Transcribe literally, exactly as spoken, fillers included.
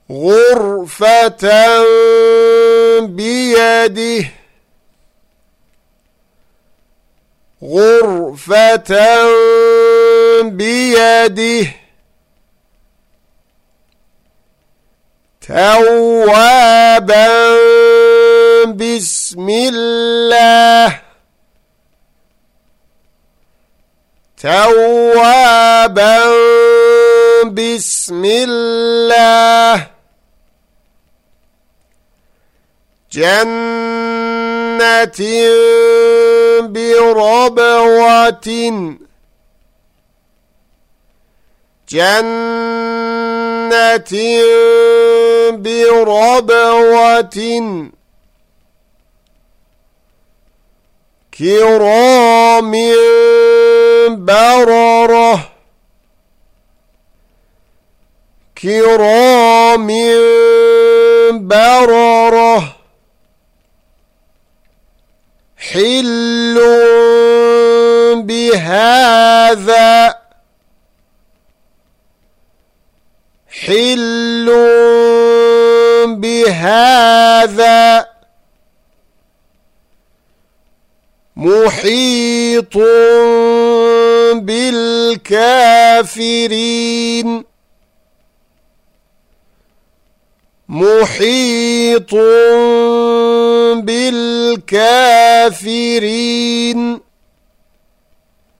غرفة بيده غرفة بيده توابا بسم الله توابا بسم الله جنة بربوة جنة بربوة كرام بررة كرام بررة حل بهذا حل بهذا محيط بالكافرين محيط بالكافرين